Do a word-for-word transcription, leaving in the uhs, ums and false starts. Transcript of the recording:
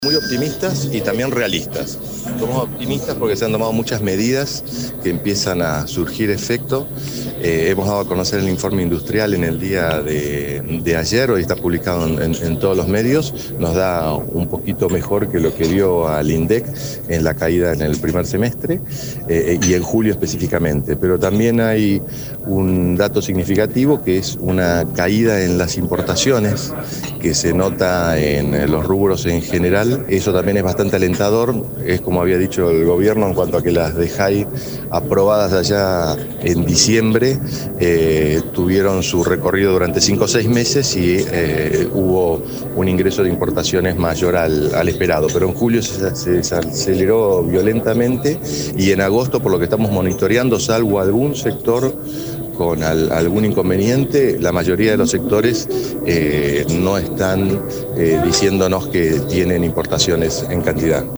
Muy optimistas y también realistas. Somos optimistas porque se han tomado muchas medidas que empiezan a surgir efecto. Eh, hemos dado a conocer el informe industrial en el día de, de ayer, hoy está publicado en, en, en todos los medios, nos da un poquito mejor que lo que dio al INDEC en la caída en el primer semestre eh, y en julio específicamente, pero también hay un dato significativo que es una caída en las importaciones que se nota en los rubros en general. Eso también es bastante alentador, es como había dicho el gobierno en cuanto a que las de J A I aprobadas allá en diciembre eh, tuvieron su recorrido durante cinco o seis meses y eh, hubo un ingreso de importaciones mayor al, al esperado, pero en julio se, se, se aceleró violentamente y en agosto, por lo que estamos monitoreando, salvo algún sector con al, algún inconveniente, la mayoría de los sectores eh, no están eh, diciéndonos que tienen importaciones en cantidad.